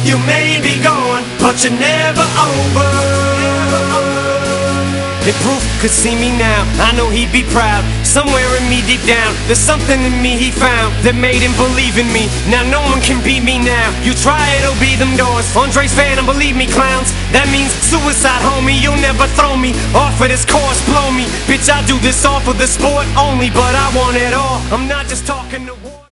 You may be gone, but you're never over. If Proof could see me now, I know he'd be proud. Somewhere in me deep down, there's something in me he found that made him believe in me. Now no one can beat me now. You try it, it'll be them doors. Andre's Phantom, believe me, clowns. That means suicide, homie. You'll never throw me off of this course, blow me. Bitch, I do this all for the sport only, but I want it all. I'm not just talking to war.